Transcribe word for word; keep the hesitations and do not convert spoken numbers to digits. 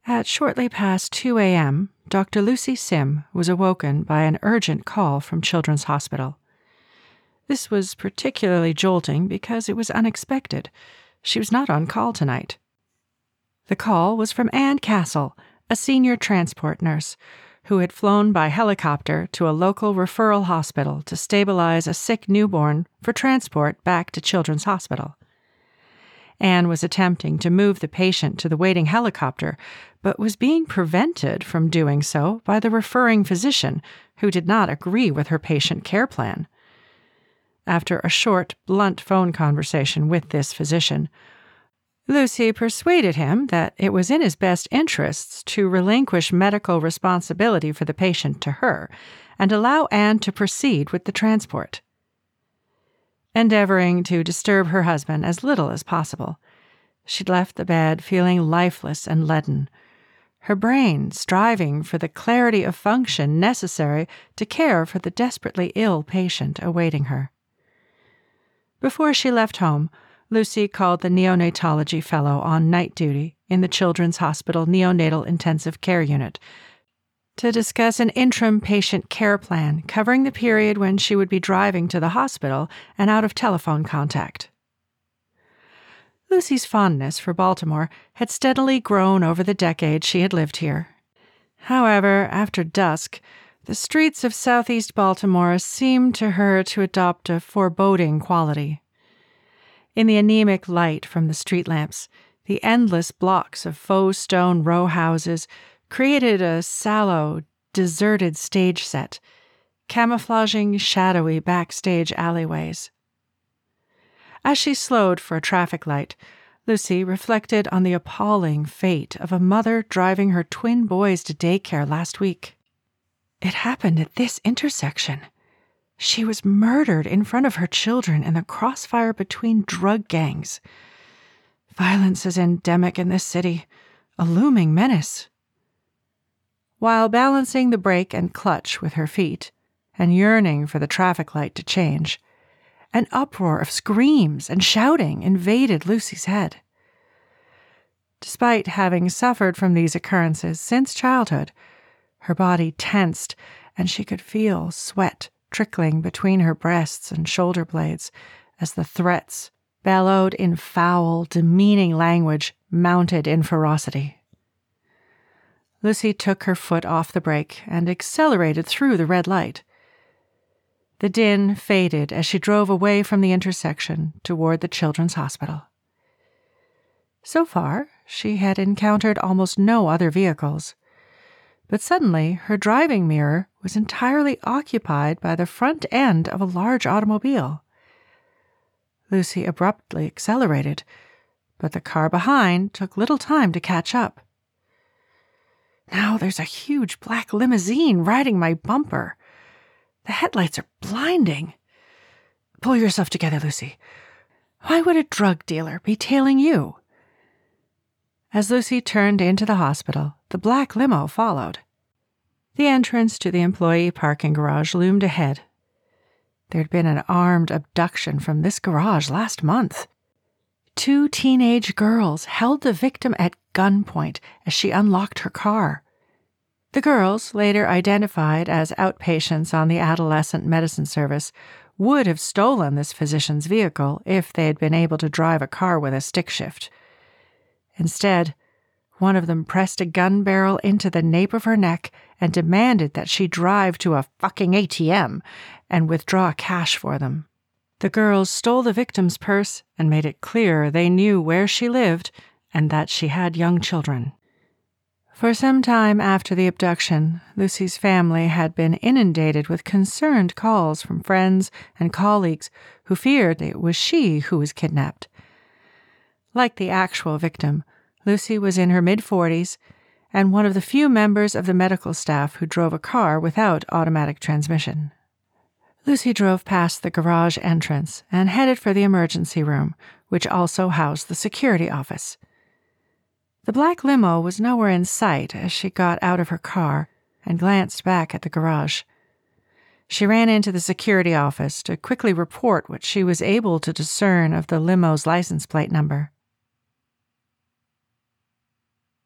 At shortly past two a.m., Doctor Lucy Sim was awoken by an urgent call from Children's Hospital. This was particularly jolting because it was unexpected. She was not on call tonight. The call was from Anne Castle, a senior transport nurse, who had flown by helicopter to a local referral hospital to stabilize a sick newborn for transport back to Children's Hospital. Anne was attempting to move the patient to the waiting helicopter, but was being prevented from doing so by the referring physician, who did not agree with her patient care plan. After a short, blunt phone conversation with this physician, Lucy persuaded him that it was in his best interests to relinquish medical responsibility for the patient to her and allow Anne to proceed with the transport. Endeavoring to disturb her husband as little as possible, she'd left the bed feeling lifeless and leaden, her brain striving for the clarity of function necessary to care for the desperately ill patient awaiting her. Before she left home, Lucy called the neonatology fellow on night duty in the Children's Hospital Neonatal Intensive Care Unit to discuss an interim patient care plan covering the period when she would be driving to the hospital and out of telephone contact. Lucy's fondness for Baltimore had steadily grown over the decades she had lived here. However, after dusk, the streets of southeast Baltimore seemed to her to adopt a foreboding quality. In the anemic light from the street lamps, the endless blocks of faux stone row houses created a sallow, deserted stage set, camouflaging shadowy backstage alleyways. As she slowed for a traffic light, Lucy reflected on the appalling fate of a mother driving her twin boys to daycare last week. It happened at this intersection. She was murdered in front of her children in the crossfire between drug gangs. Violence is endemic in this city, a looming menace. While balancing the brake and clutch with her feet, and yearning for the traffic light to change, an uproar of screams and shouting invaded Lucy's head. Despite having suffered from these occurrences since childhood, her body tensed and she could feel sweat trickling between her breasts and shoulder blades as the threats, bellowed in foul, demeaning language, mounted in ferocity. Lucy took her foot off the brake and accelerated through the red light. The din faded as she drove away from the intersection toward the Children's Hospital. So far, she had encountered almost no other vehicles, but suddenly her driving mirror was entirely occupied by the front end of a large automobile. Lucy abruptly accelerated, but the car behind took little time to catch up. Now there's a huge black limousine riding my bumper. The headlights are blinding. Pull yourself together, Lucy. Why would a drug dealer be tailing you? As Lucy turned into the hospital, the black limo followed. The entrance to the employee parking garage loomed ahead. There'd been an armed abduction from this garage last month. Two teenage girls held the victim at gunpoint as she unlocked her car. The girls, later identified as outpatients on the Adolescent Medicine Service, would have stolen this physician's vehicle if they had been able to drive a car with a stick shift. Instead, one of them pressed a gun barrel into the nape of her neck and demanded that she drive to a fucking A T M and withdraw cash for them. The girls stole the victim's purse and made it clear they knew where she lived and that she had young children. For some time after the abduction, Lucy's family had been inundated with concerned calls from friends and colleagues who feared it was she who was kidnapped. Like the actual victim, Lucy was in her mid-forties and one of the few members of the medical staff who drove a car without automatic transmission. Lucy drove past the garage entrance and headed for the emergency room, which also housed the security office. The black limo was nowhere in sight as she got out of her car and glanced back at the garage. She ran into the security office to quickly report what she was able to discern of the limo's license plate number.